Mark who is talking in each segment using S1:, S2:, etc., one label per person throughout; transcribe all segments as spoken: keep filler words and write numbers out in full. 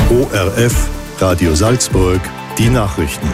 S1: O R F, Radio Salzburg, die Nachrichten.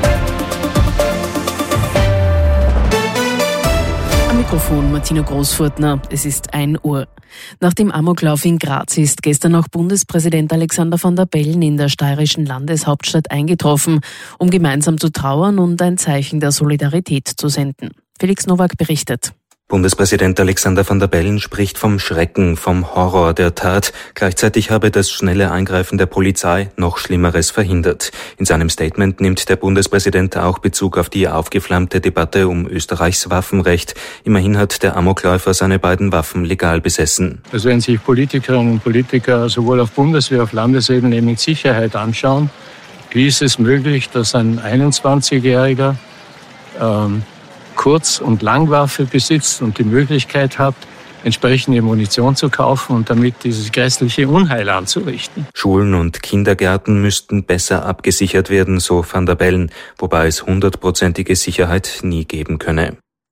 S2: Am Mikrofon Martina Großfurtner. Es ist ein Uhr. Nach dem Amoklauf in Graz ist gestern auch Bundespräsident Alexander Van der Bellen in der steirischen Landeshauptstadt eingetroffen, um gemeinsam zu trauern und ein Zeichen der Solidarität zu senden. Felix Nowak berichtet.
S3: Bundespräsident Alexander Van der Bellen spricht vom Schrecken, vom Horror der Tat. Gleichzeitig habe das schnelle Eingreifen der Polizei noch Schlimmeres verhindert. In seinem Statement nimmt der Bundespräsident auch Bezug auf die aufgeflammte Debatte um Österreichs Waffenrecht. Immerhin hat der Amokläufer seine beiden Waffen legal besessen.
S4: Also wenn sich Politikerinnen und Politiker sowohl auf Bundes- wie auf Landesebene mit Sicherheit anschauen, wie ist es möglich, dass ein einundzwanzigjähriger ähm, Kurz- und Langwaffe besitzt und die Möglichkeit hat, entsprechende Munition zu kaufen und damit dieses grässliche Unheil anzurichten.
S3: Schulen und Kindergärten müssten besser abgesichert werden, so Van der Bellen, wobei es hundertprozentige Sicherheit nie geben könne.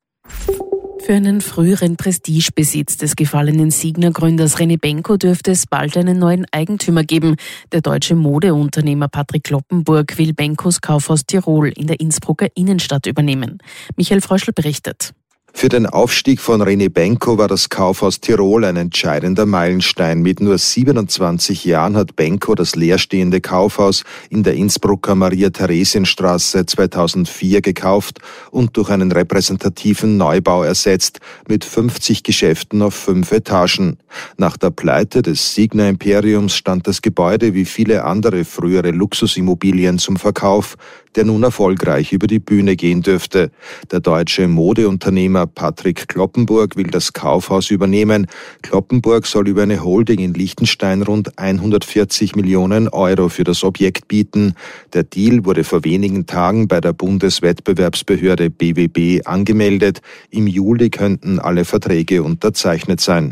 S2: Für einen früheren Prestigebesitz des gefallenen Signa-Gründers René Benko dürfte es bald einen neuen Eigentümer geben. Der deutsche Modeunternehmer Patrick Kloppenburg will Benkos Kaufhaus Tirol in der Innsbrucker Innenstadt übernehmen. Michael Fröschl berichtet.
S5: Für den Aufstieg von René Benko war das Kaufhaus Tirol ein entscheidender Meilenstein. Mit nur siebenundzwanzig Jahren hat Benko das leerstehende Kaufhaus in der Innsbrucker Maria-Theresien-Straße zweitausendvier gekauft und durch einen repräsentativen Neubau ersetzt, mit fünfzig Geschäften auf fünf Etagen. Nach der Pleite des Signa-Imperiums stand das Gebäude wie viele andere frühere Luxusimmobilien zum Verkauf, der nun erfolgreich über die Bühne gehen dürfte. Der deutsche Modeunternehmer Patrick Kloppenburg will das Kaufhaus übernehmen. Kloppenburg soll über eine Holding in Liechtenstein rund hundertvierzig Millionen Euro für das Objekt bieten. Der Deal wurde vor wenigen Tagen bei der Bundeswettbewerbsbehörde B W B angemeldet. Im Juli könnten alle Verträge unterzeichnet sein.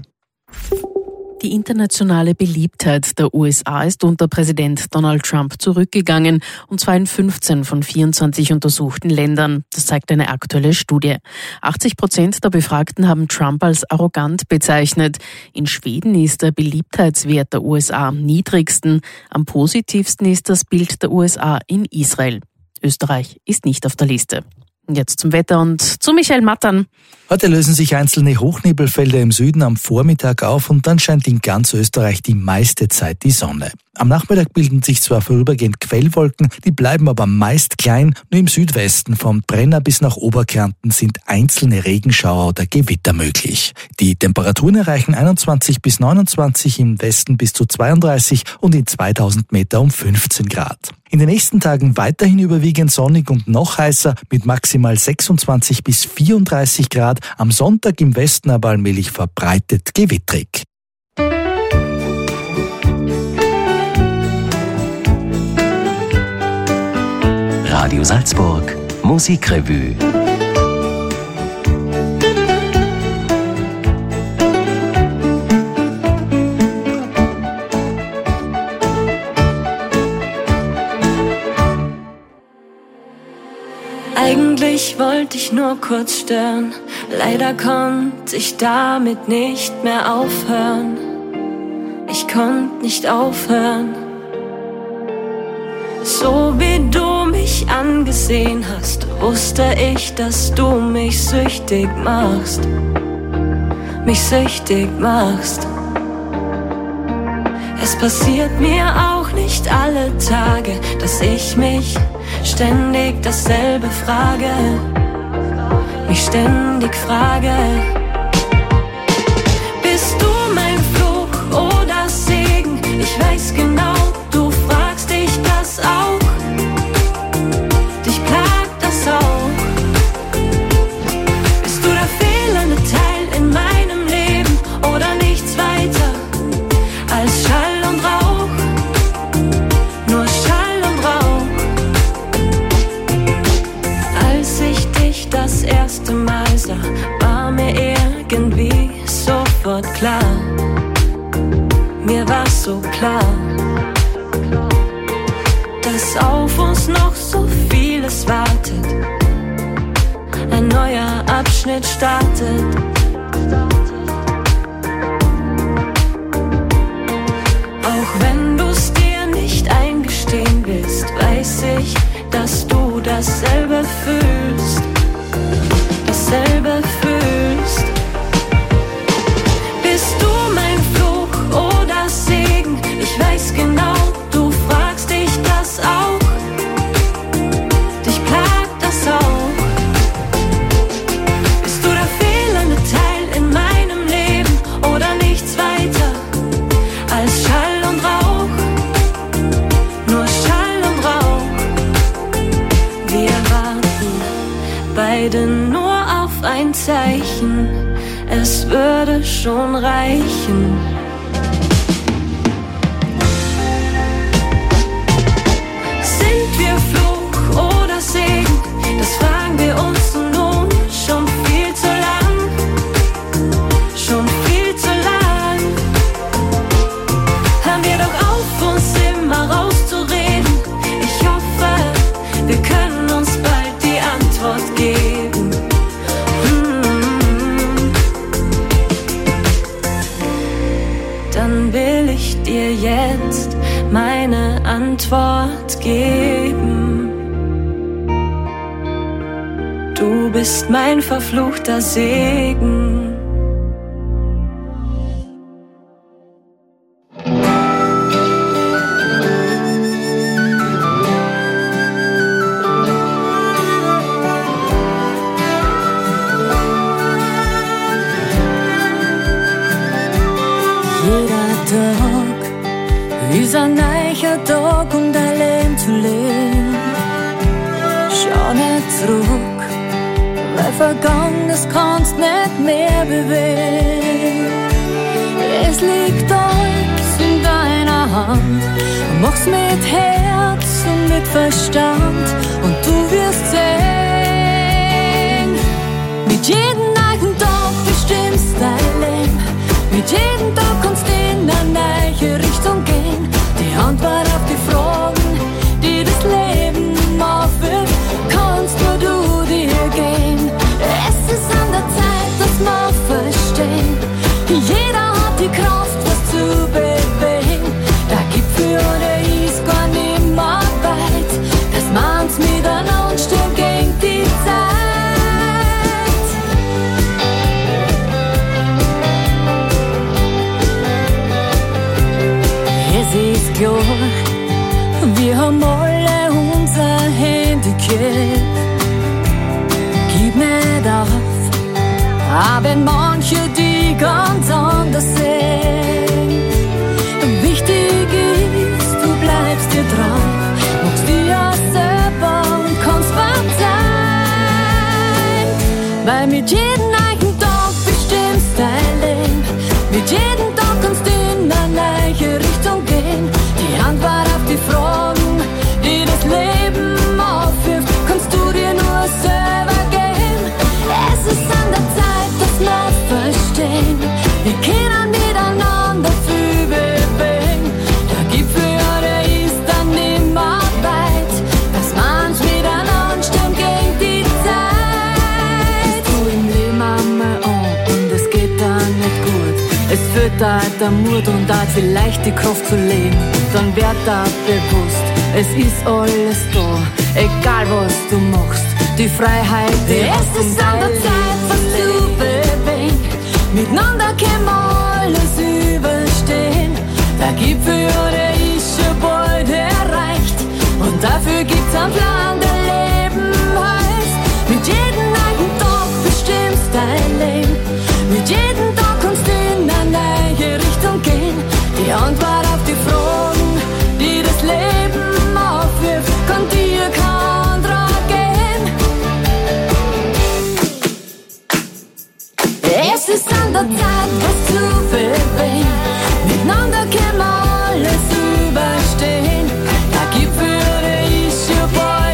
S2: Die internationale Beliebtheit der U S A ist unter Präsident Donald Trump zurückgegangen, und zwar in fünfzehn von vierundzwanzig untersuchten Ländern. Das zeigt eine aktuelle Studie. achtzig Prozent der Befragten haben Trump als arrogant bezeichnet. In Schweden ist der Beliebtheitswert der U S A am niedrigsten. Am positivsten ist das Bild der U S A in Israel. Österreich ist nicht auf der Liste. Jetzt zum Wetter und zu Michael Mattern.
S6: Heute lösen sich einzelne Hochnebelfelder im Süden am Vormittag auf und dann scheint in ganz Österreich die meiste Zeit die Sonne. Am Nachmittag bilden sich zwar vorübergehend Quellwolken, die bleiben aber meist klein. Nur im Südwesten vom Brenner bis nach Oberkärnten sind einzelne Regenschauer oder Gewitter möglich. Die Temperaturen erreichen einundzwanzig bis neunundzwanzig, im Westen bis zu zweiunddreißig und in zweitausend Meter um fünfzehn Grad. In den nächsten Tagen weiterhin überwiegend sonnig und noch heißer mit maximal sechsundzwanzig bis vierunddreißig Grad. Am Sonntag im Westen aber allmählich verbreitet gewittrig.
S7: Radio Salzburg Musikrevue.
S8: Eigentlich wollte ich nur kurz stören, leider konnte ich damit nicht mehr aufhören. Ich konnte nicht aufhören. So wie du mich angesehen hast, wusste ich, dass du mich süchtig machst, mich süchtig machst. Es passiert mir auch nicht alle Tage, dass ich mich ständig dasselbe frage, mich ständig frage. Bist du mein Fluch oder Segen? Ich weiß genau, du fragst dich das auch. Dich plagt das auch. Bist du der fehlende Teil in meinem Leben oder nichts weiter als Schall und Rauch? Nur Schall und Rauch. Als ich dich das erste Mal sah, war mir irgendwie sofort klar. Mir war so klar, dass auf uns noch so vieles wartet. Ein neuer Abschnitt startet. Auch wenn du's dir nicht beide nur auf ein Zeichen, es würde schon reichen. Sind wir Fluch oder Segen? Das fragen wir uns nun schon viel zu lang, schon viel zu lang. Hören wir doch auf, uns immer rauszureden. Ich hoffe, wir können uns bald die Antwort geben. Hm. Dann will ich dir jetzt meine Antwort geben. Du bist mein verfluchter Segen.
S9: Ist ein neuer Tag, um dein Leben zu leben. Schau nicht zurück, weil Vergangenes kannst nicht mehr bewegen. Es liegt alles in deiner Hand. Mach's mit Herz und mit Verstand und du wirst sehen. Mit jedem neuen Tag bestimmst dein Leben. Mit jedem Tag kannst du in eine neue Richtung gehen. Die Antwort auf die Fragen, die das Leben aufwirft, kannst nur du dir gehen. Es ist an der Zeit, dass wir verstehen. Jeder hat die Kraft, was zu bewegen. Der Gipfel oder ist gar nicht mehr weit. Das meint's miteinander stimmt gegen die Zeit. Es ist klar, wir haben alle unser Handicap. Gib nicht auf, auch wenn manche die ganz anders sehen. Wichtig ist, du bleibst dir dran, machst dir auch selber und kannst verzeihen. Weil mit jedem neuen Tag bestimmst dein Leben. Mit jedem Tag kannst du in eine neue Richtung gehen. Die Antwort auf die Fragen, die das Leben aufwirft, kannst du dir nur selber geben. Es ist an der Zeit, dass wir verstehen. Wir können miteinander viel bewegen. Der Gipfel, ja, der ist dann nimmer weit. Das manch miteinander stimmt gegen die Zeit. Bist du im Leben einmal an und es geht dann nicht gut. Es fehlt da der Mut und da vielleicht die Kraft zu leben. Dann wird da bewusst, es ist alles da, egal was du machst. Die Freiheit, die es ist an der Zeit, was zu bewegen. Miteinander können wir alles überstehen. Der Gipfel, ja, der ist schon bald erreicht. Und dafür gibt's einen Plan, der Leben heißt. Mit jedem neuen Tag bestimmst dein Leben. Mit jedem Tag kannst du in eine neue Richtung gehen. Die Antwort auf die Fragen, die das Leben aufwirft, kann dir kein anderer geben. Es ist an der Zeit, was zu bewegen. Miteinander können wir alles überstehen. Der Gipfel, der ist schon bald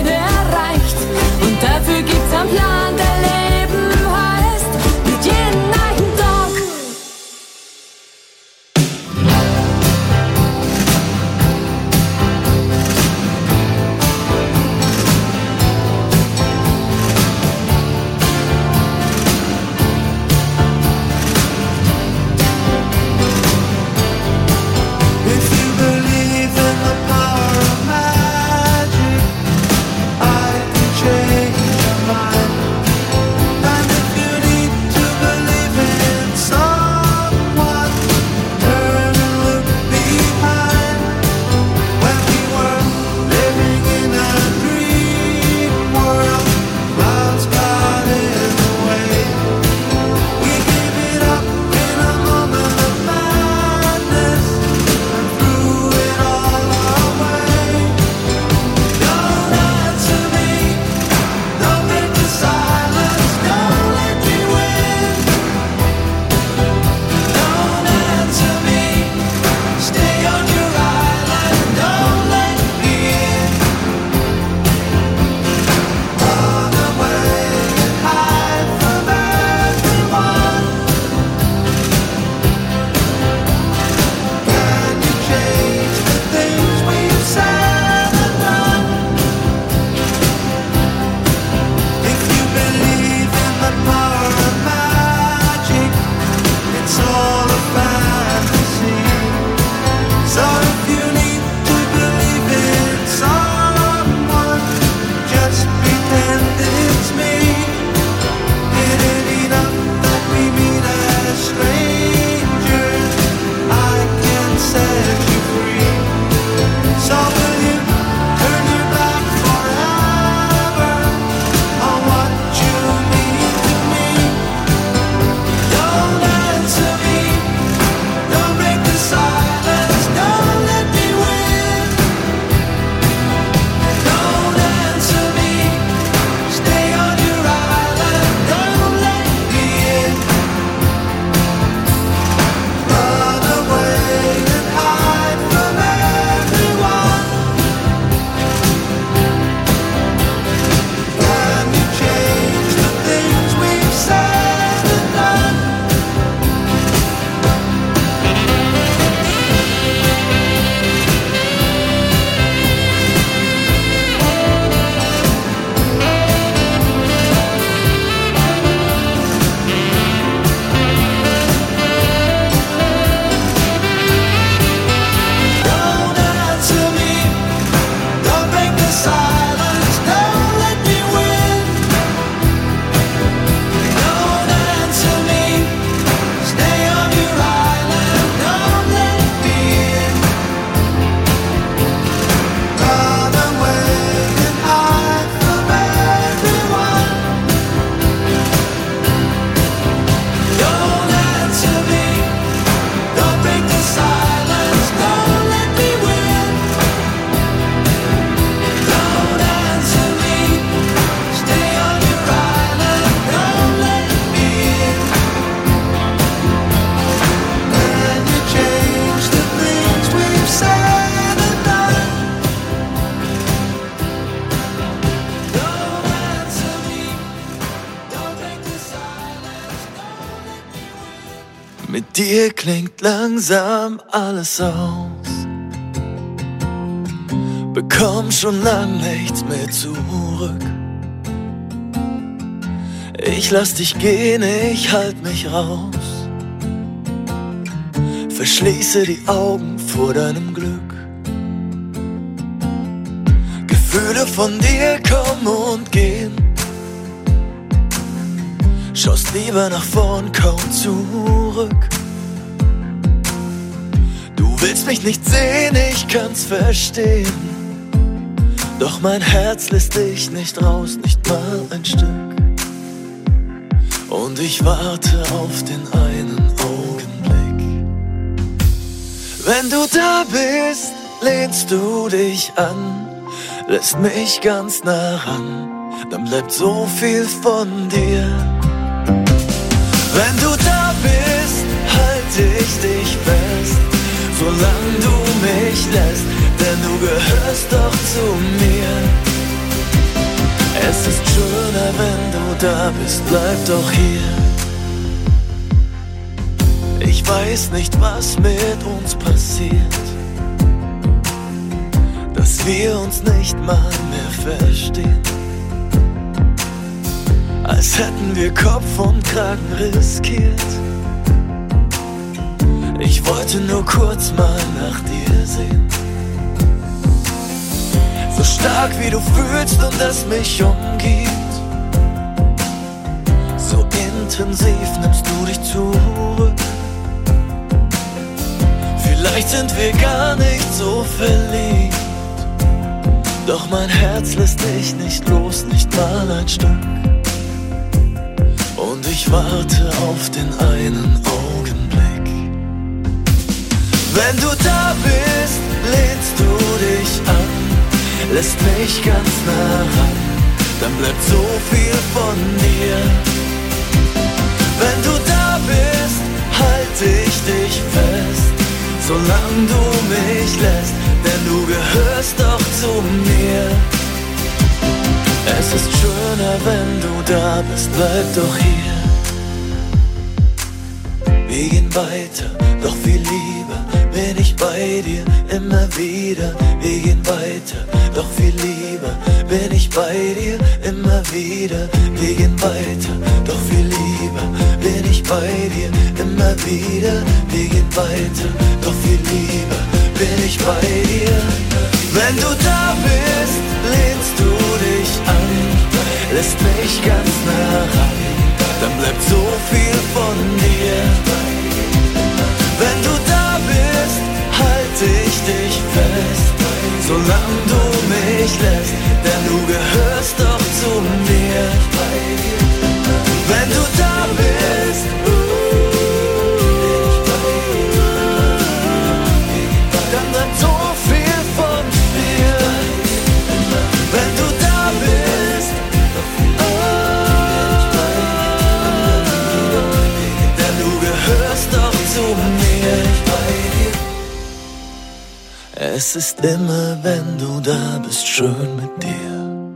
S10: dir klingt langsam alles aus. Bekomm schon lang nichts mehr zurück. Ich lass dich gehen, ich halt mich raus. Verschließe die Augen vor deinem Glück. Gefühle von dir kommen und gehen. Schaust lieber nach vorn, kaum zurück. Du willst mich nicht sehen, ich kann's verstehen. Doch mein Herz lässt dich nicht raus, nicht mal ein Stück. Und ich warte auf den einen Augenblick. Wenn du da bist, lehnst du dich an, lässt mich ganz nah ran, dann bleibt so viel von dir. Wenn du da bist, halte ich dich fest, solange du mich lässt, denn du gehörst doch zu mir. Es ist schöner, wenn du da bist, bleib doch hier. Ich weiß nicht, was mit uns passiert, dass wir uns nicht mal mehr verstehen. Als hätten wir Kopf und Kragen riskiert. Ich wollte nur kurz mal nach dir sehen. So stark wie du fühlst und es mich umgibt, so intensiv nimmst du dich zurück. Vielleicht sind wir gar nicht so verliebt, doch mein Herz lässt dich nicht los, nicht mal ein Stück. Und ich warte auf den einen Augenblick. Wenn du da bist, lehnst du dich an, lässt mich ganz nah ran, dann bleibt so viel von dir. Wenn du da bist, halte ich dich fest, solange du mich lässt, denn du gehörst doch zu mir. Es ist schöner, wenn du da bist, bleib doch hier. Wir gehen weiter, doch viel lieber bin ich bei dir immer wieder. Wir gehen weiter, doch viel lieber bin ich bei dir immer wieder. Wir gehen weiter, doch viel lieber bin ich bei dir immer wieder. Wir gehen weiter, doch viel lieber bin ich bei dir. Wenn du da bist, lehnst du dich an, lässt mich ganz nah ran, dann bleibt so viel von dir. Wenn du da bist, halte ich dich fest, solange du mich lässt, denn du gehörst doch zu mir. Wenn du da bist, dann bleibt so viel von dir. Wenn du da bist, denn du gehörst doch zu mir. Es ist immer, wenn du da bist, schön mit dir.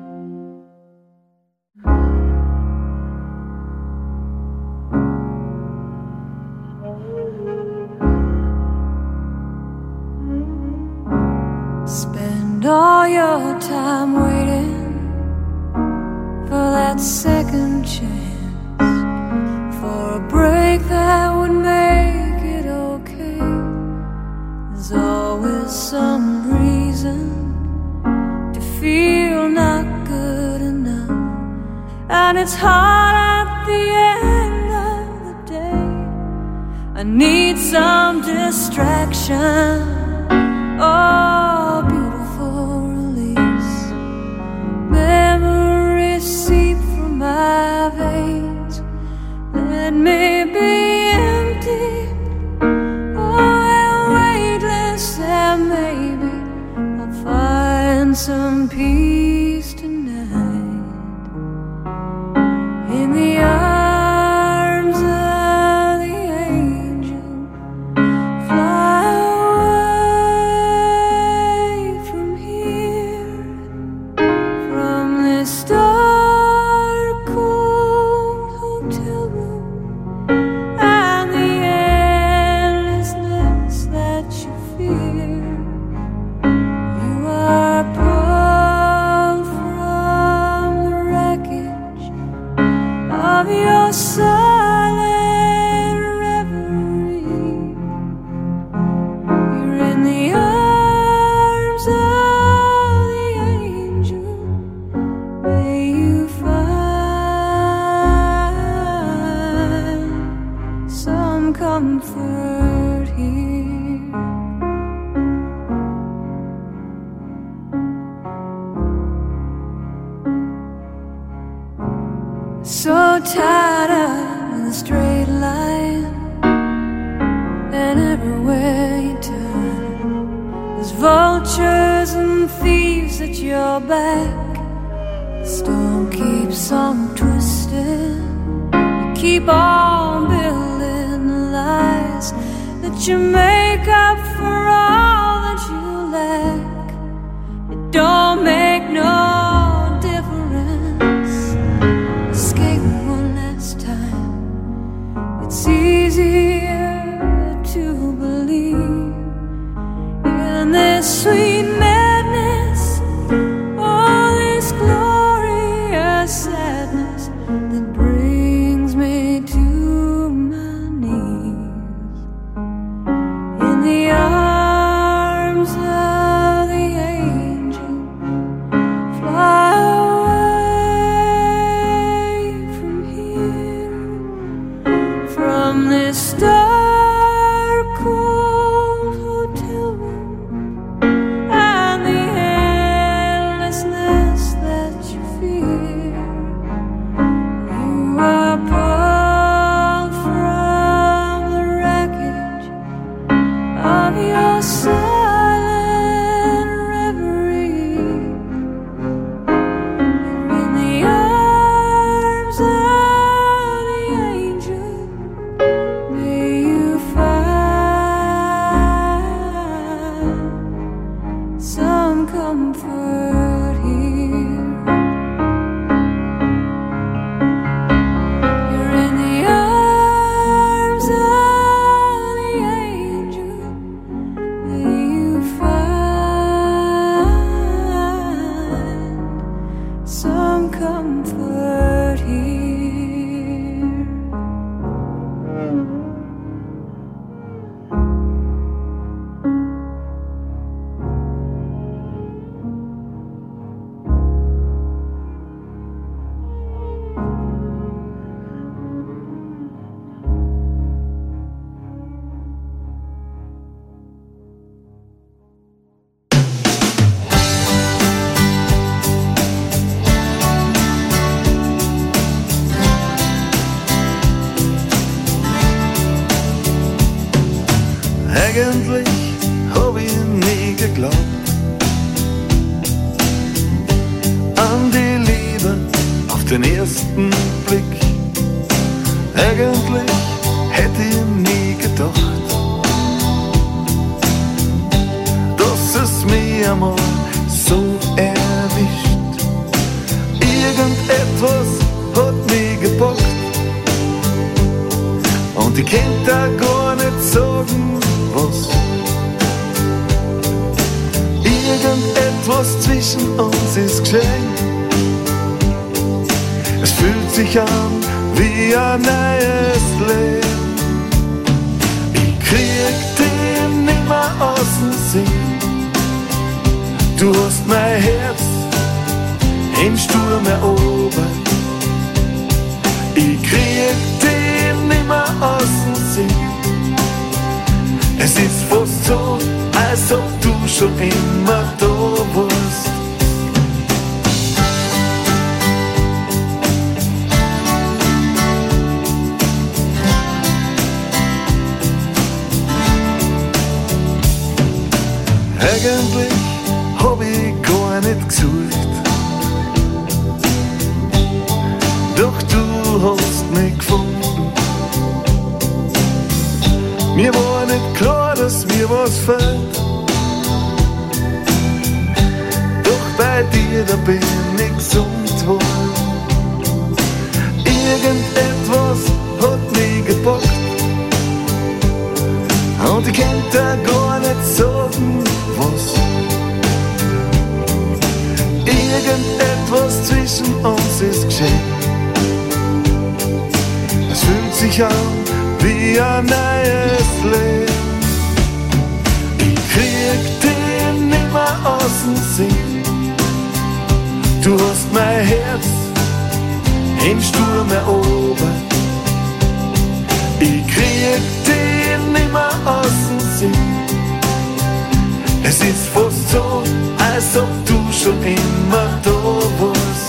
S9: Spend all your time waiting for that second chance, for a break that would make it okay. There's always some reason to feel not good enough, and it's hard at the end of the day. I need some distraction, oh, beautiful release. Memories seep from my veins, let me be empty, and maybe I'll find some peace tonight in the arms of the angel. Fly away from here, from this dark, cold hotel room and the silent reverie. You're in the arms of the angel. May you find some comfort here. So tied up in a straight line, and everywhere you turn, there's vultures and thieves at your back. The storm keeps on twisting. You keep on building the lies that you make up for all that you lack. It don't make no it's easier to believe in this sweet madness, all this glorious sadness that brings me to my knees in the arms of the angel. Fly from this dark, cold hotel room and the endlessness that you fear. You are pulled from the wreckage of your silent reverie. You're in the arms of comfort here. You're in the arms of the angel. May you find some comfort here.
S10: Eigentlich hab ich nie geglaubt an die Liebe auf den ersten Blick. Eigentlich hätte ich nie gedacht, dass es mich einmal so erwischt. Irgendetwas hat mich gepackt und ich kennt da gar nicht sagen, was. Irgendetwas zwischen uns ist geschehen. Es fühlt sich an wie ein neues Leben. Ich krieg dich nimmer aus dem Sinn. Du hast mein Herz im Sturm erobert. Ich krieg dich nimmer aus dem Sinn. Es ist fast so, als ob du schon immer da warst. Eigentlich hab ich gar nicht gesucht, doch du hast mich gefunden. Mir war nicht klar, dass mir was fehlt, doch bei dir, da bin ich gesund worden. Irgendetwas hat mich gepackt und ich kann da gar nicht sagen, was. Irgendetwas zwischen uns ist geschehen. sich an wie ein neues Leben. Ich krieg den nimmer aus dem Sinn. Du hast mein Herz in Sturm erobert. Ich krieg den nimmer aus dem Sinn. Es ist fast so, als ob du schon immer da warst.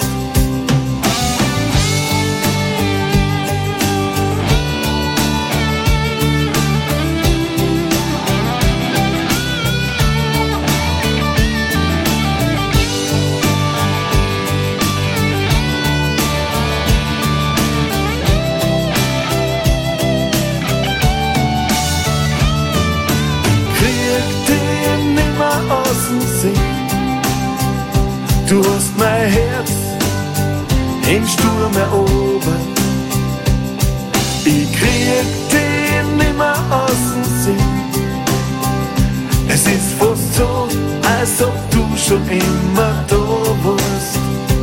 S10: Du hast mein Herz in Sturm erobert. Ich krieg den nimmer aus dem Sinn. Es ist fast so, als ob du schon immer da warst.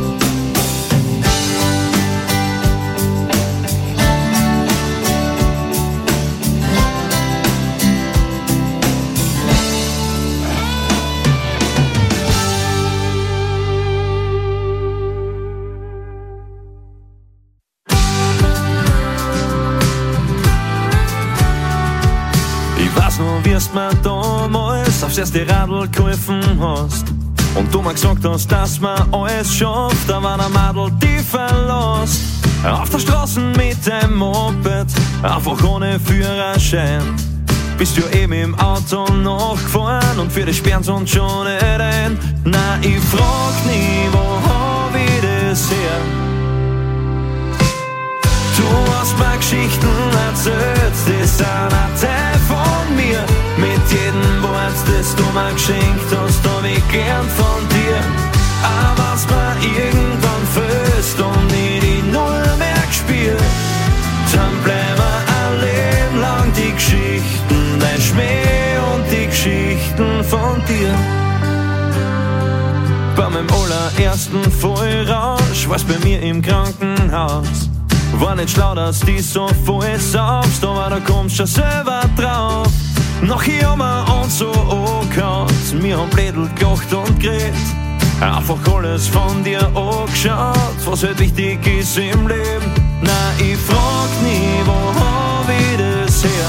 S11: Wie du mir damals aufs erste Radl geholfen hast und du mir gesagt hast, dass man alles schafft, da war der Madel die verlässt. Auf der Straße mit dem Moped, einfach ohne Führerschein, bist du eben im Auto nachgefahren und für die Sperren sind schon nicht ein. Na, ich frag nie, wo hab ich das her? Du hast mir Geschichten erzählt, die sind ein Teil von mir. Mit jedem Wort, das du mir geschenkt hast, hab ich gern von dir. Aber was mir irgendwann fehlt und ich die Null mehr gespielt, dann bleiben ein Leben lang die Geschichten, dein Schmäh und die Geschichten von dir. Bei meinem allerersten Vollrausch war's bei mir im Krankenhaus. War nicht schlau, dass die so voll saufst, aber da kommst du schon selber drauf. Noch Jammer und so angehaut, wir haben Blädel gelacht und geredet. Einfach alles von dir angeschaut, was halt wichtig ist im Leben. Na, ich frag nie, wo hab ich das her?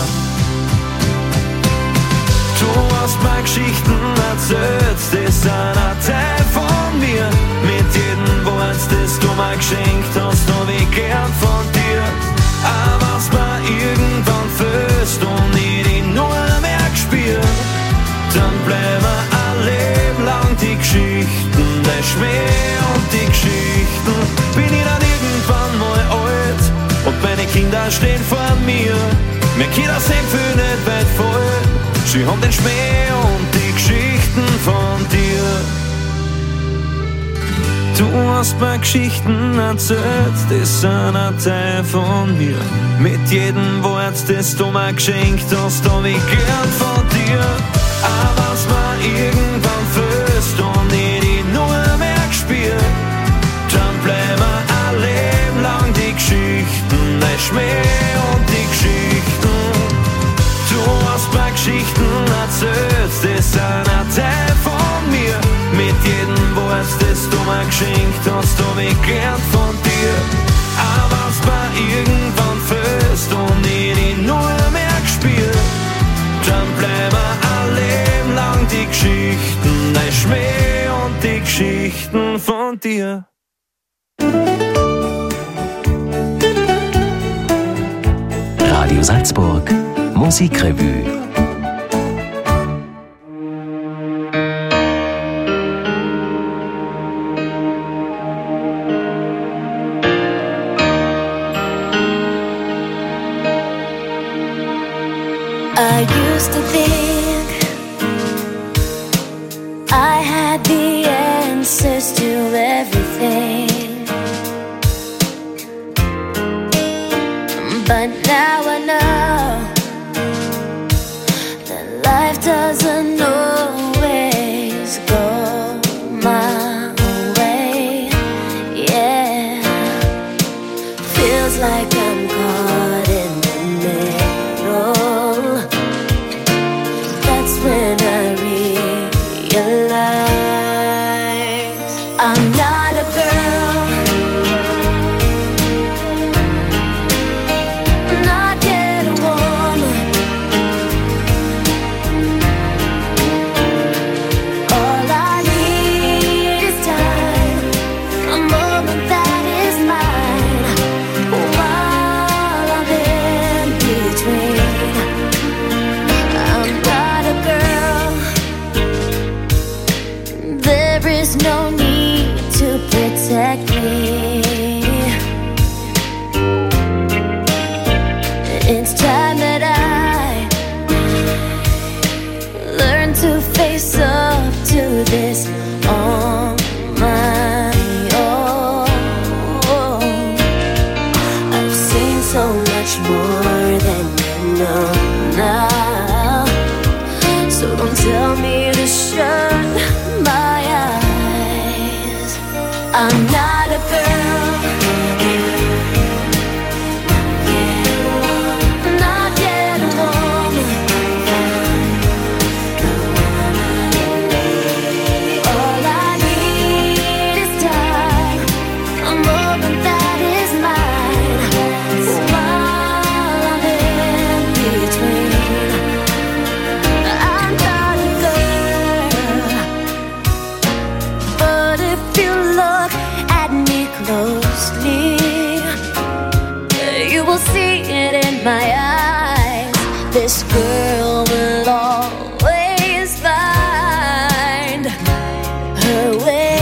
S11: Du hast mir Geschichten erzählt, das sind ein Teil von mir. Mit jedem Wort, das du mir geschenkt hast, hab ich gern von dir. Aber was mir irgendwann fehlt und ich die Null mehr gespielt, dann bleiben ein Leben lang die Geschichten, der Schmäh und die Geschichten. Bin ich dann irgendwann mal alt und meine Kinder stehen vor mir. Meine Kinder sehen viel nicht weit voll, sie haben den Schmäh und die Geschichten von dir. Du hast mir Geschichten erzählt, das sind ein Teil von mir. Mit jedem Wort, das du mir geschenkt hast, hab ich gern von dir. Aber was mir irgendwann fehlt und ich die Null mehr gespielt, dann bleiben ein Leben lang die Geschichten, der Schmäh und die Geschichten. Du hast mir Geschichten erzählt, das sind ein Teil von mir. Mit jedem Wort, das du mir geschenkt hast, hab ich gern von dir. Aber was mir irgendwann fehlt und ich die Null mehr gespielt, dann bleiben ein Leben lang die Geschichten, dein Schmäh und die Geschichten von dir.
S7: Radio Salzburg Musikrevue.
S9: I used to think I had the answers to everything, but now I know that life doesn't always go my way. Yeah, feels like I'm caught in There is no need to protect me. It's time that I learn to face up to this on my own. I've seen so much more than you know now, so don't tell me to shut my eyes. I'm not a girl, not yet a woman. All I need is time, a moment that is mine. While I'm in between, I'm not a girl. But if you look at me closely, you will see it in my eyes. This girl will always find her way.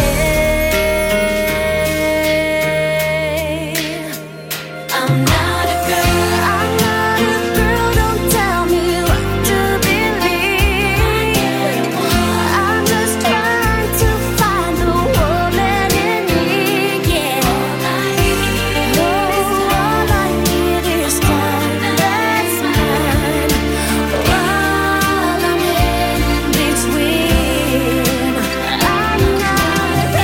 S9: I'm not a girl, I'm not a girl, don't tell me what to believe. I'm just trying to find the woman in me, yeah. Oh, all I need is time that's mine. While I'm in between, I'm not a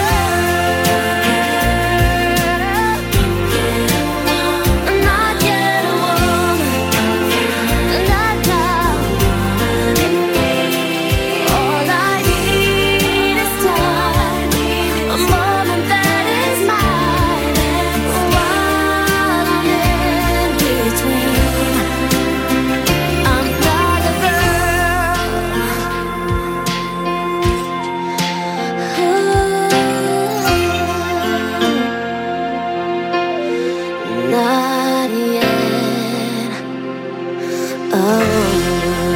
S9: girl, not yet a woman, not now. All I need is time, a moment that is mine. While I'm in between, I'm not a girl. Not yet a woman.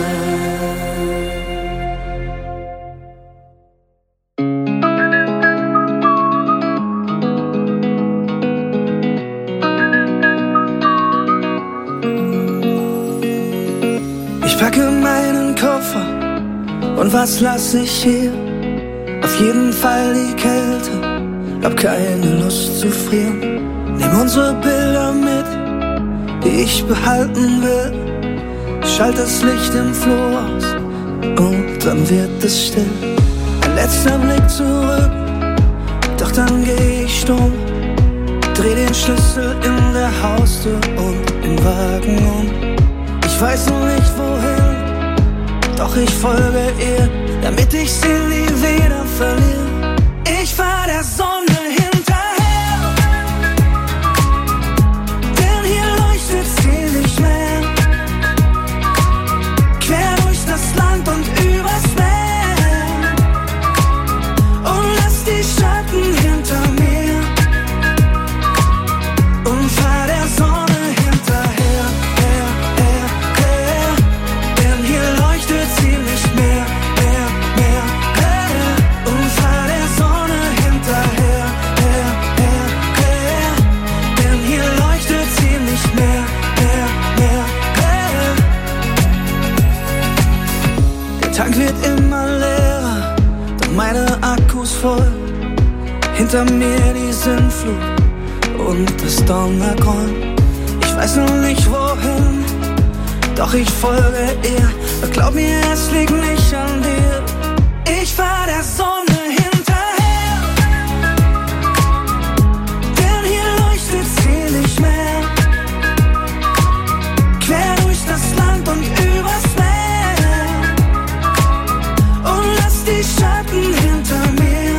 S11: Ich packe meinen Koffer und was lass ich hier? Auf jeden Fall die Kälte, hab keine Lust zu frieren. Nimm unsere Bilder mit, die ich behalten will. Schalt das Licht im Flur aus und dann wird es still. Ein letzter Blick zurück, doch dann geh ich stumm. Dreh den Schlüssel in der Haustür und den Wagen um. Ich weiß noch nicht wohin, doch ich folge ihr, damit ich sie nie wieder verliere. Ich fahr der Sonne hinterher, denn hier leuchtet sie nicht mehr. Quer durch das Land und übers Meer und lass die Schatten hinter mir und fahr der Sonne hinterher, her, her, her. Denn hier leuchtet sie nicht mehr, mehr, mehr, her. Und fahr der Sonne hinterher, her, her, her. Denn hier leuchtet sie nicht mehr, mehr, mehr, her. Der Tank wird immer leerer, doch meine Akkus voll. Hinter mir die Sintflut und das Donnergrollen. Ich weiß noch nicht wohin, doch ich folge ihr. Doch glaub mir, es liegt nicht an dir. Ich fahr der Sonne hinterher, denn hier leuchtet sie nicht mehr. Quer durch das Land und übers Meer und lass die Schatten hinter mir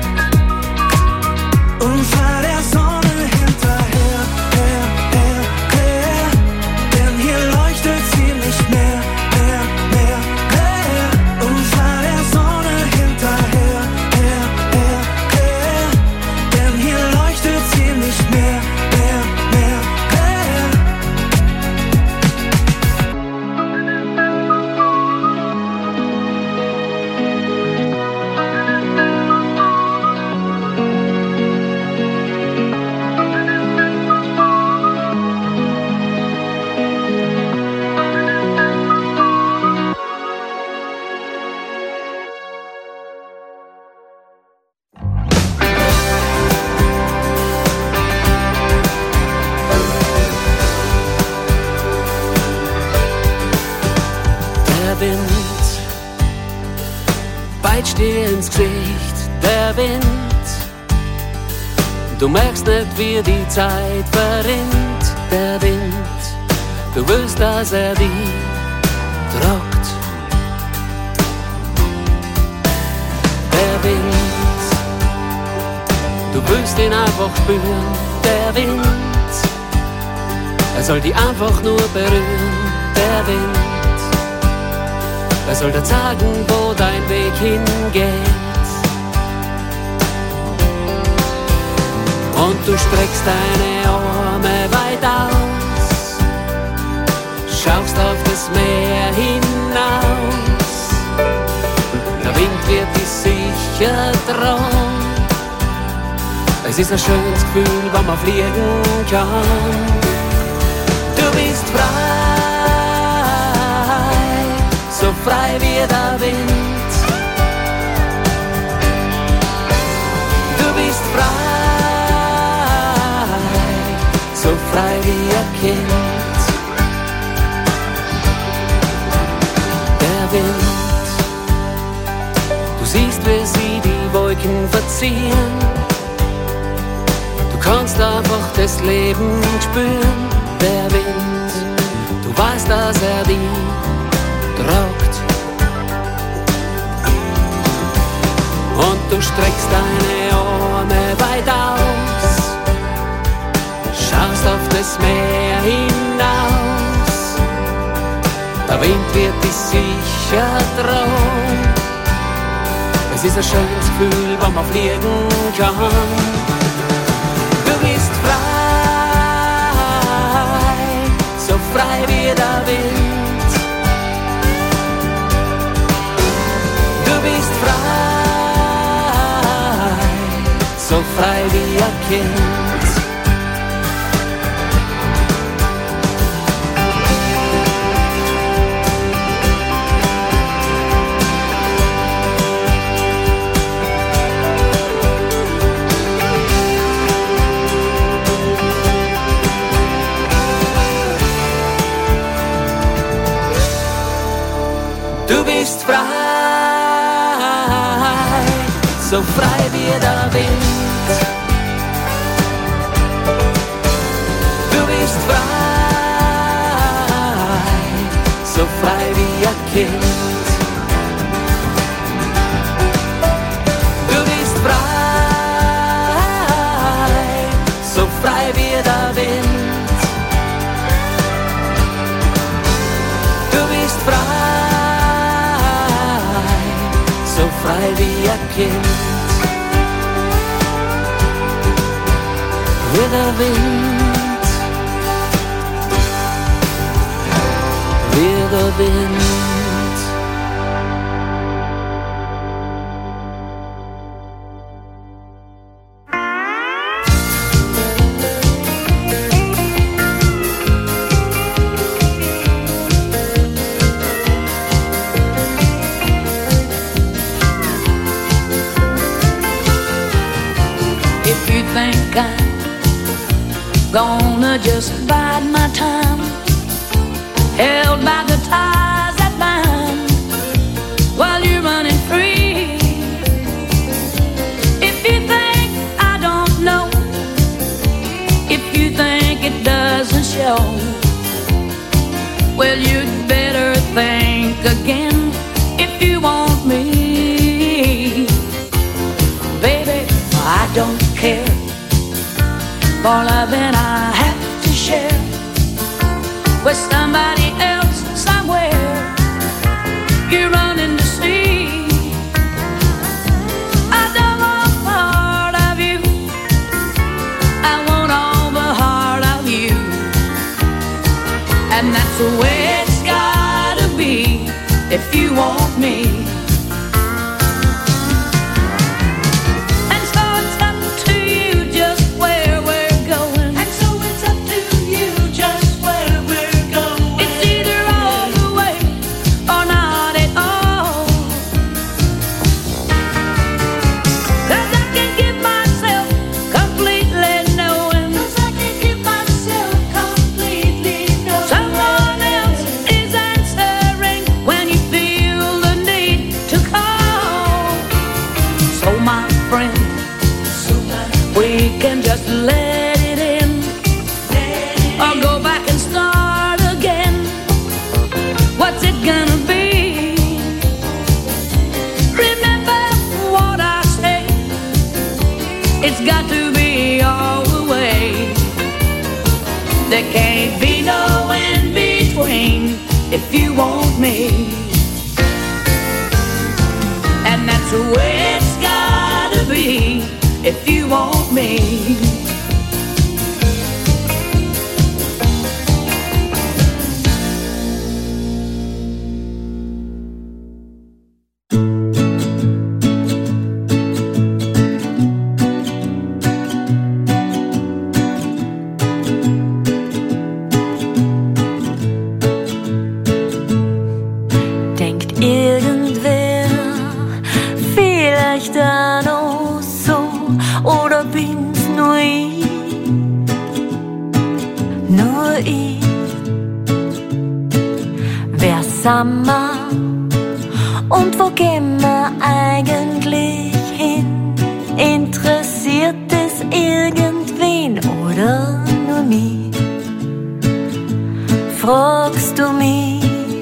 S11: und fahr der Sonne hinterher, her, her, her. Denn hier leuchtet sie nicht mehr, mehr, mehr, her. Und fahr der Sonne hinterher,
S12: ins Gesicht, der Wind. Du merkst nicht, wie die Zeit verrinnt, der Wind. Du willst, dass er dich tragt. Der Wind. Du willst ihn einfach spüren, der Wind. Er soll dich einfach nur berühren, der Wind. Er soll dir sagen, wo dein Weg hingeht. Und du streckst deine Arme weit aus, schaust auf das Meer hinaus. Der Wind wird dich sicher tragen. Es ist ein schönes Gefühl, wenn man fliegen kann. Du bist frei, so frei wie der Wind. Du bist frei, so frei wie ein Kind. Der Wind, du siehst, wie sie die Wolken verziehen. Du kannst einfach das Leben spüren, der Wind. Du weißt, dass er dich tragt. Und du streckst deine Arme weit aus, schaust auf das Meer hinaus. Der Wind wird dich sicher tragen. Es ist ein schönes Gefühl, wenn man fliegen kann. Du bist frei, so frei wie der Wind. Du bist frei, so frei wie ein Kind. Du bist frei, so frei wie der Wind. Du bist frei, so frei wie ein Kind. Du bist frei, so frei wie der Wind. Du bist frei, so frei wie ein Kind. Wie der Wind, wie der Wind.
S9: Gonna just bide my time, held by the ties that bind, while you're running free. If you think I don't know, if you think it doesn't show, well, you'd better think again if you want me. Baby, I don't care for loving I have to share with somebody else somewhere. You're running to see I don't want part of you, I want all the heart of you, and that's the way it's gotta be if you want me.
S8: Oh friend. We can just let it in, or go back and start again. What's it gonna be? Remember what I say, it's got to be all the way. There can't be no in between if you want me. And that's the way it's gotta be if you want me.
S9: Und wo gehen wir eigentlich hin? Interessiert es irgendwen oder nur mich? Fragst du mich,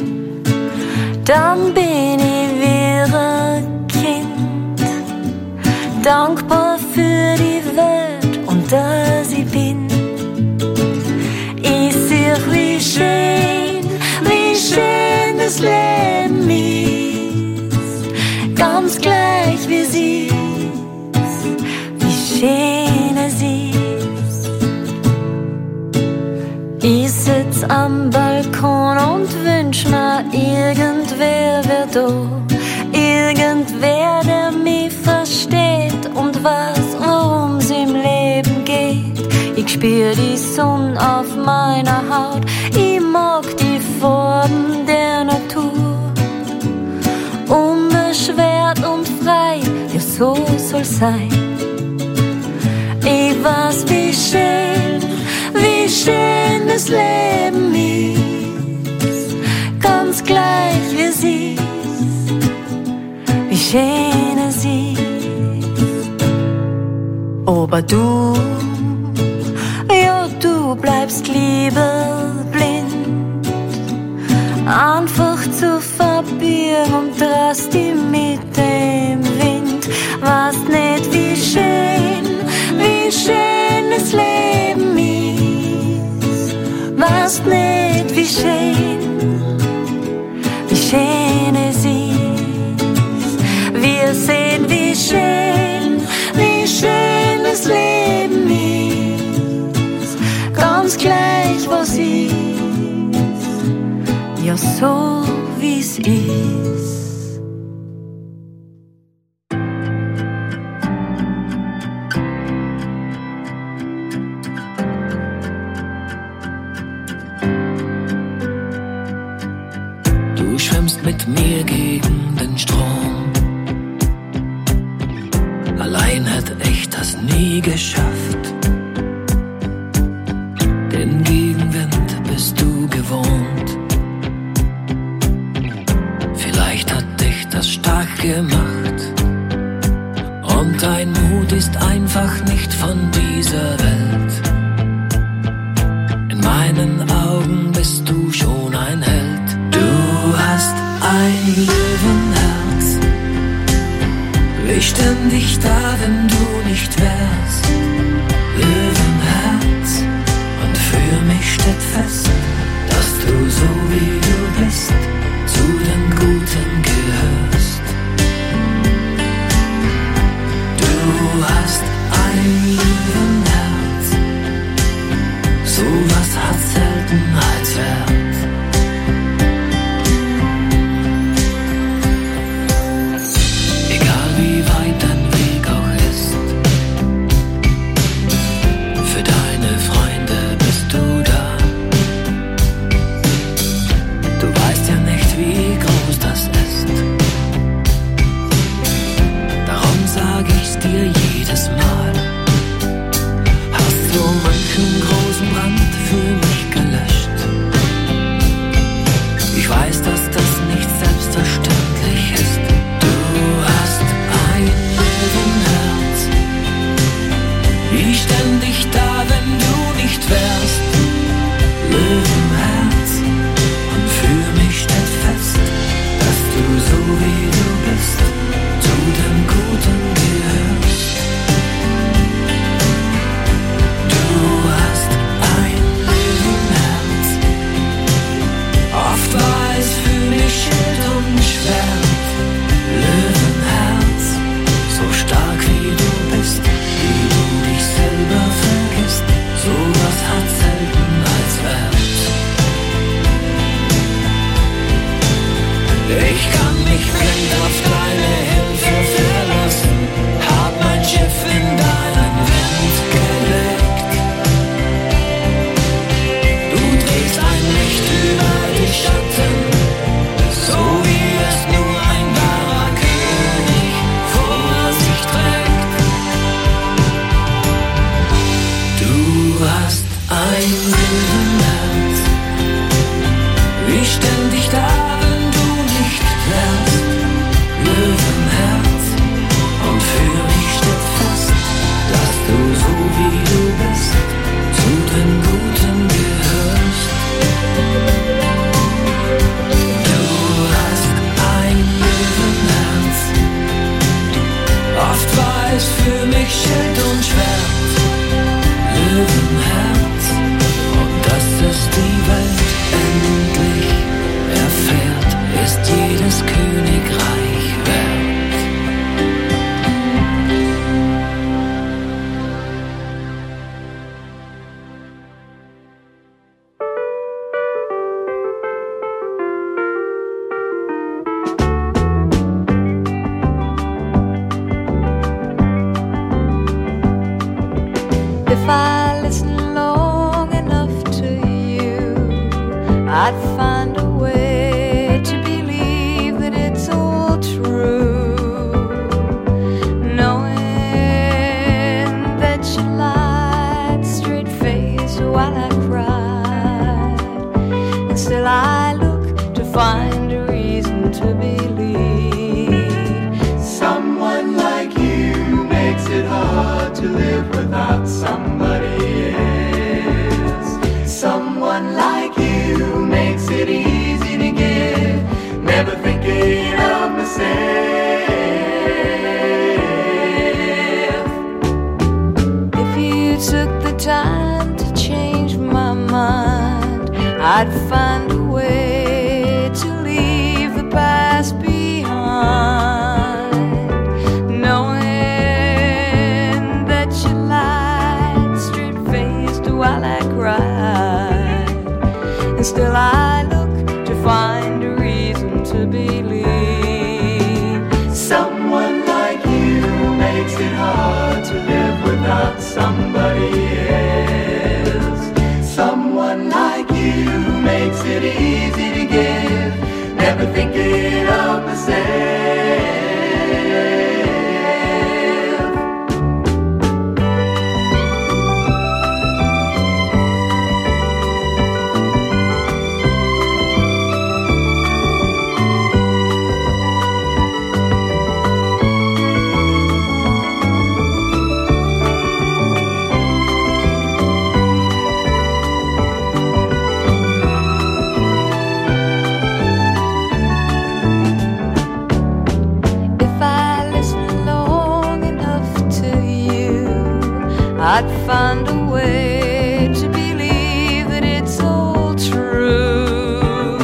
S9: dann bin ich wieder Kind, dankbar für die Welt und dass ich bin. Ich sehe, wie schön, wie schön das Leben ist, ganz gleich wie sie ist, wie schön es ist. Ich sitz am Balkon und wünsch mir, irgendwer wär da, irgendwer, der mich versteht und weiß, worum's im Leben geht. Ich spür die Sonne auf meiner Haut, ich mag die Farben der Natur. Unbeschwert und frei, ja so soll's sein. Ich weiß, wie schön, wie schön das Leben ist, ganz gleich wie sie ist, wie schön es ist. Aber du, ja du bleibst lieber blind, einfach zu verbieren und drast die mit dem Wind. Weißt nicht, wie schön, wie schön das Leben ist. Weißt nicht, wie schön, wie schön es ist. Wir sehen, wie schön, wie schön das Leben ist, ganz gleich was ist, ja so wie's ist.
S10: Du schwimmst mit mir gegen den Strom, allein hätte ich das nie geschafft. Den Gegenwind bist du gewohnt, vielleicht hat dich das stark gemacht. Und dein Mut ist einfach nicht von dieser Welt. In meinen Augen bist du schon ein Held. Du hast ein Löwenherz, wie ständig da, wenn du nicht wärst. Löwenherz, und für mich steht fest, dass du so wie du bist zu den Guten gehörst. Du hast ein Löwenherz, sowas hat Seltenheitswert. Egal wie weit dein Weg auch ist, für deine Freunde bist du da. Du weißt ja nicht, wie groß das ist, darum sag ich's dir jedes Mal. ist für mich Schild und Schwert, Löwenherz, und dass es die Welt endlich erfährt, ist jedes Königreich wert.
S9: If I listen long enough to you, I'd find a way to believe that it's all true, knowing that you lied straight-faced while I cried, and still I look to find a reason to believe.
S10: Someone like you makes it hard to live without somebody else. Someone like you makes it easy to give, never thinking of myself.
S9: If you took the time to change my mind, I'd find a way to leave the past behind, knowing that you lied straight-faced while I cried, and still I look to find a reason to believe.
S10: Someone like you makes it hard to live without somebody else. Someone like you makes it easy to give, never thinking of myself.
S9: I'd find a way to believe that it's all true,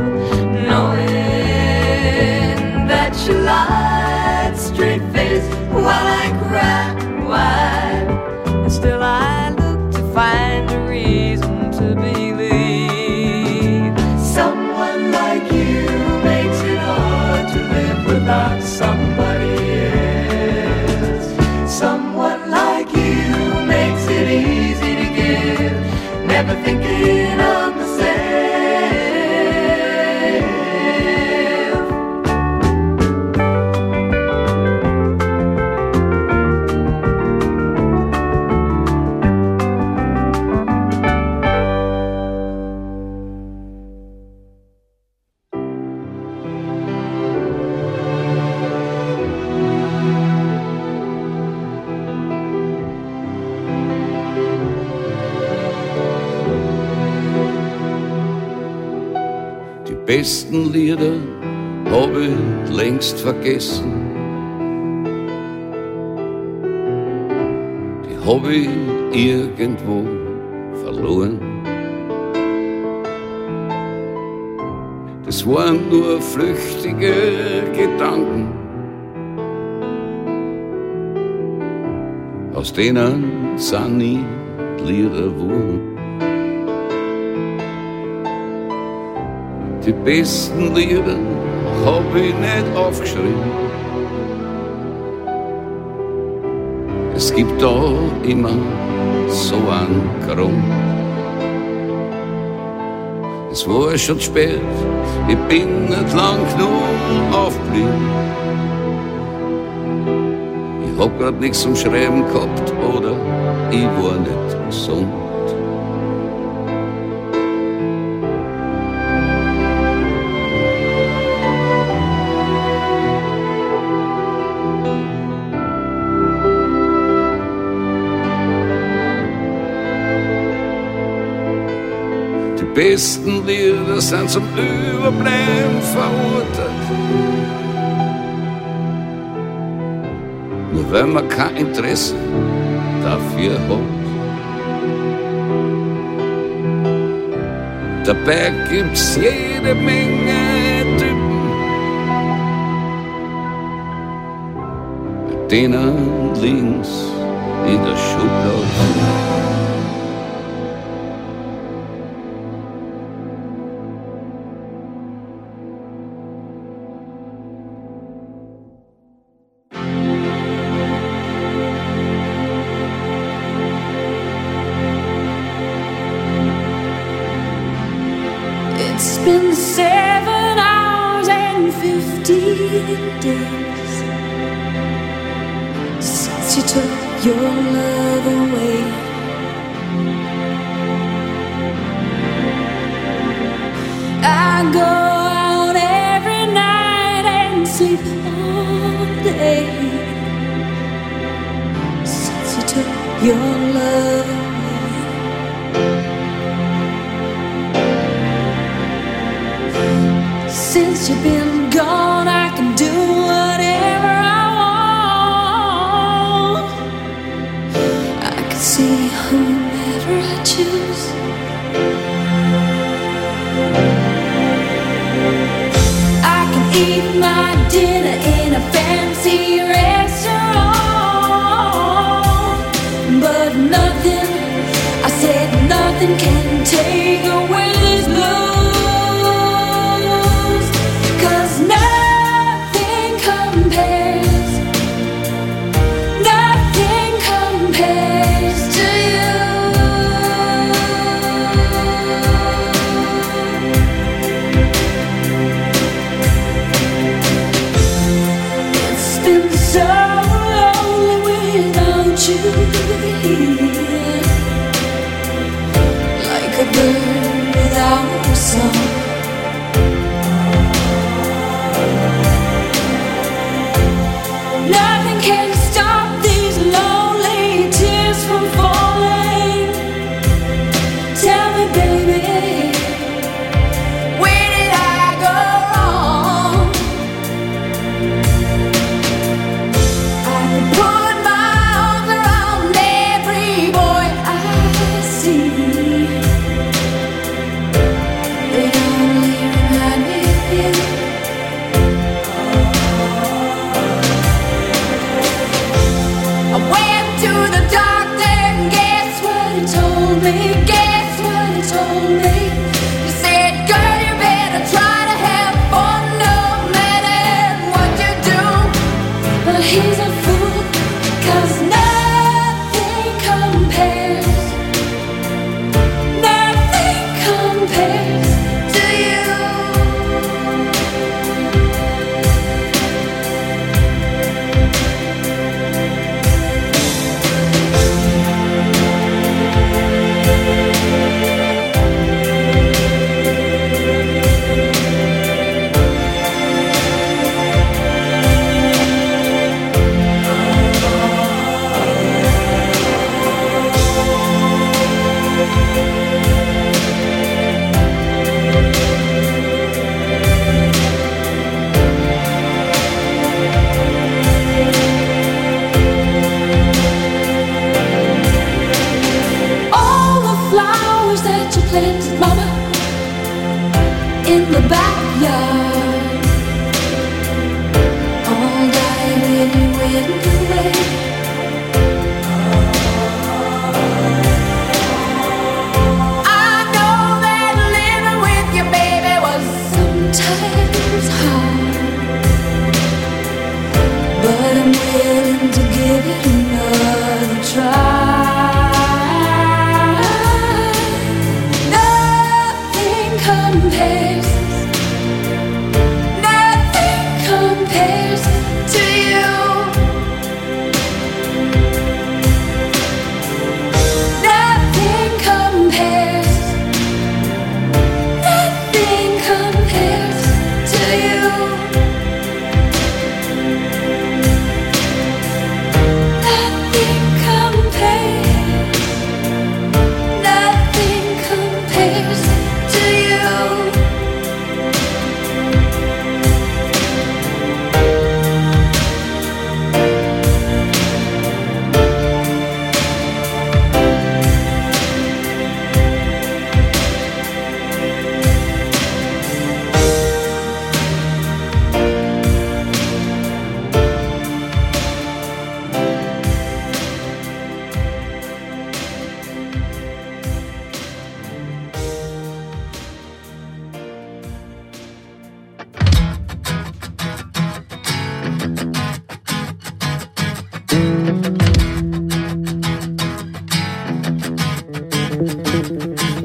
S9: knowing that you lied straight-faced while I cried wide, and still I look to find a reason to believe.
S10: Someone like you makes it hard to live without somebody else. Someone like you makes it easy to give, never thinking of myself.
S13: Die besten Lieder hab ich längst vergessen. Die hab ich irgendwo verloren. Das waren nur flüchtige Gedanken, aus denen sind nie Lieder geworden. Die besten Lieder hab ich nicht aufgeschrieben. Es gibt da immer so einen Grund. Es war schon spät, ich bin nicht lang genug aufgeblieben. Ich hab grad nichts zum Schreiben gehabt oder ich war nicht gesund. Die besten Lieder sind zum Überbleiben verurteilt. Nur weil man kein Interesse dafür hat. Dabei gibt's jede Menge Typen, mit denen links in der Schublade.
S9: It's been seven hours and fifteen days since you took your love away. I go out every night and sleep all day since you took your love away. Since you've been gone, I can do whatever I want. I can see whomever I choose. I can eat my dinner in a fancy restaurant, but nothing, I said nothing can take away this blue. Like a bird without a song. Nothing can stop these lonely tears from falling. Tell me, baby, where did I go wrong? I can put my arms around every boy I see. They only remind me of you. I went to the doctor and guess what he told me? Guess what he told me? He said, girl, you better try to have fun no matter what you do. But he's a fool, 'cause nothing compares, nothing compares to you. All the flowers that you planted, mama, in the backyard, all died when you went away. I know that living with you, baby, was sometimes hard, but I'm willing to give it another try. Nothing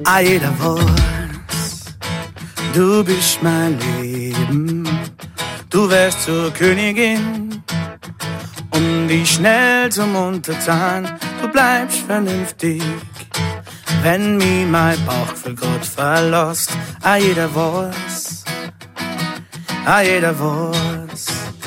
S14: Ah, jeder weiß, du bist mein Leben. Du wärst zur Königin, um dich schnell zum Untertan. Du bleibst vernünftig, wenn mich mein Bauchgefühl Gott verlässt. Ah, jeder weiß, ah, jeder weiß.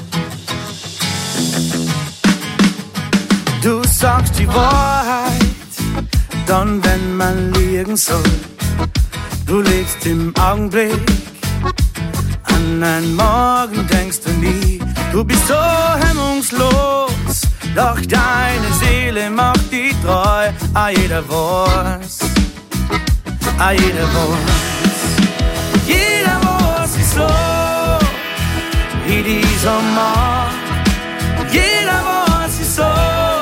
S14: Du sagst die Wahrheit, dann wenn man liegen soll. Du lebst im Augenblick, an einen Morgen denkst du nie. Du bist so hemmungslos, doch deine Seele macht dich treu. Ah, jeder weiß, ah, jeder weiß. Jeder weiß ist so, wie dieser Mann. Jeder weiß ist so,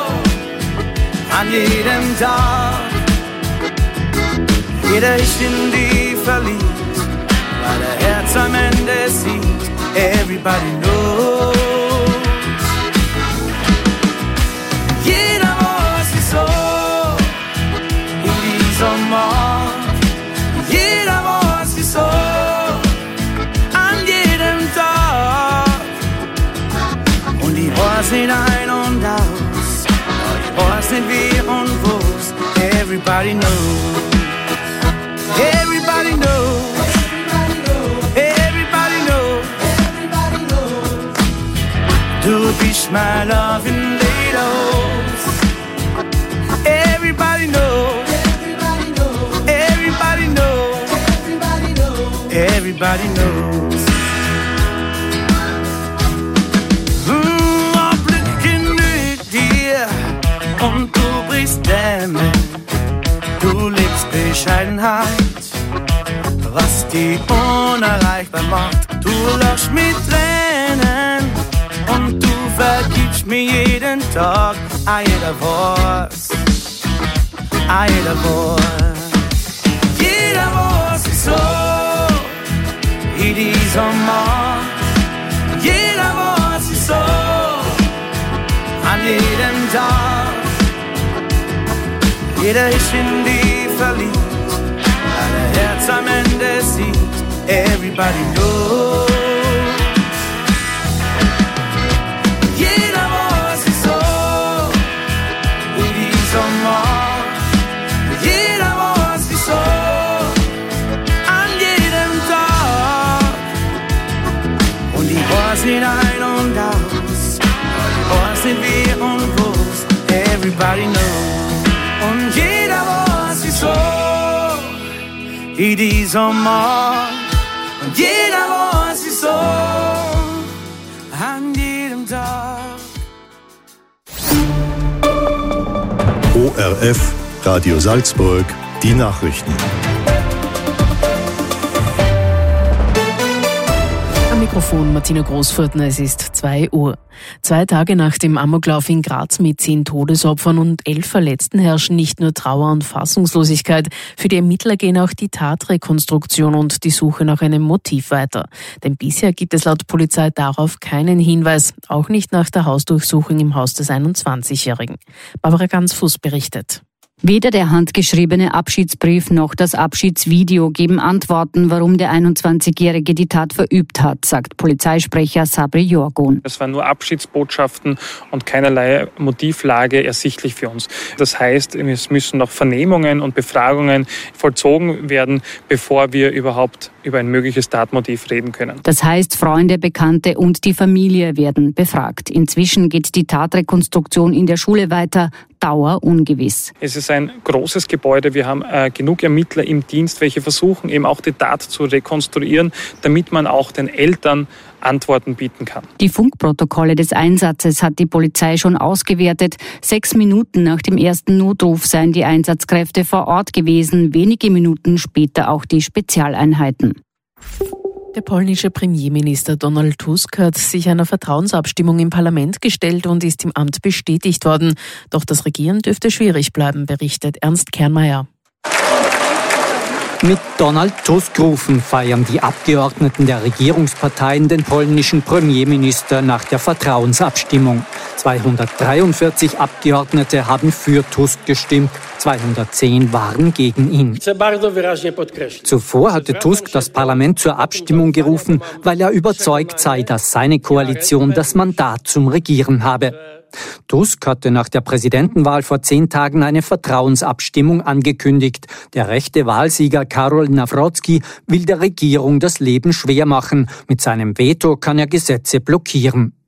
S14: an jedem Tag. Jeder ist in die verliebt, weil der Herz am Ende sieht. Everybody knows. Jeder weiß ist so, in dieser Markt. Jeder weiß ist so, an jedem Tag. Und ich weiß nicht ein und aus, ich weiß nicht wie und wo's. Everybody knows. Everybody knows. Everybody knows. Everybody knows. Du bist my loving Lados. Everybody knows. Everybody knows. Everybody knows. Everybody knows. Everybody knows. Mm, Blicken mit dir und du brichst Dämme. Du lebst Bescheidenheit, was die unerreichbar macht. Du lachst mit Tränen und du vergibst mir jeden Tag. Ah, jeder weiß, ah, jeder weiß. Jeder weiß ist so, wie dieser Mann. Jeder weiß ist so, an jedem Tag. Jeder ist in die verliebt, weil der Herz am Ende sieht. Everybody knows. Jeder weiß ist so, wie dieser Mann. Jeder weiß ist so, an jedem Tag. Und ich weiß nicht ein und aus, ich weiß nicht wie und wo's. Everybody knows. Und jeder weiß ist so, wie dieser Mann. Und jeder weiß ist so, an jedem Tag.
S1: O R F, Radio Salzburg, die Nachrichten.
S2: Am Mikrofon Martina Großfurtner, es ist zwei Uhr. Zwei Tage nach dem Amoklauf in Graz mit zehn Todesopfern und elf Verletzten herrschen nicht nur Trauer und Fassungslosigkeit. Für die Ermittler gehen auch die Tatrekonstruktion und die Suche nach einem Motiv weiter. Denn bisher gibt es laut Polizei darauf keinen Hinweis, auch nicht nach der Hausdurchsuchung im Haus des einundzwanzigjährigen. Barbara Gansfuß berichtet.
S15: Weder der handgeschriebene Abschiedsbrief noch das Abschiedsvideo geben Antworten, warum der einundzwanzigjährige die Tat verübt hat, sagt Polizeisprecher Sabri Jorgun.
S16: Es waren nur Abschiedsbotschaften und keinerlei Motivlage ersichtlich für uns. Das heißt, es müssen noch Vernehmungen und Befragungen vollzogen werden, bevor wir überhaupt über ein mögliches Tatmotiv reden können.
S15: Das heißt, Freunde, Bekannte und die Familie werden befragt. Inzwischen geht die Tatrekonstruktion in der Schule weiter. Dauer ungewiss.
S16: Es ist ein großes Gebäude. Wir haben äh, genug Ermittler im Dienst, welche versuchen eben auch die Tat zu rekonstruieren, damit man auch den Eltern Antworten bieten kann.
S15: Die Funkprotokolle des Einsatzes hat die Polizei schon ausgewertet. Sechs Minuten nach dem ersten Notruf seien die Einsatzkräfte vor Ort gewesen, wenige Minuten später auch die Spezialeinheiten.
S2: Der polnische Premierminister Donald Tusk hat sich einer Vertrauensabstimmung im Parlament gestellt und ist im Amt bestätigt worden. Doch das Regieren dürfte schwierig bleiben, berichtet Ernst Kernmeier.
S17: Mit Donald Tusk rufen feiern die Abgeordneten der Regierungsparteien den polnischen Premierminister nach der Vertrauensabstimmung. zweihundertdreiundvierzig Abgeordnete haben für Tusk gestimmt, zweihundertzehn waren gegen ihn. Zuvor hatte Tusk das Parlament zur Abstimmung gerufen, weil er überzeugt sei, dass seine Koalition das Mandat zum Regieren habe. Tusk hatte nach der Präsidentenwahl vor zehn Tagen eine Vertrauensabstimmung angekündigt. Der rechte Wahlsieger Karol Nawrocki will der Regierung das Leben schwer machen. Mit seinem Veto kann er Gesetze blockieren.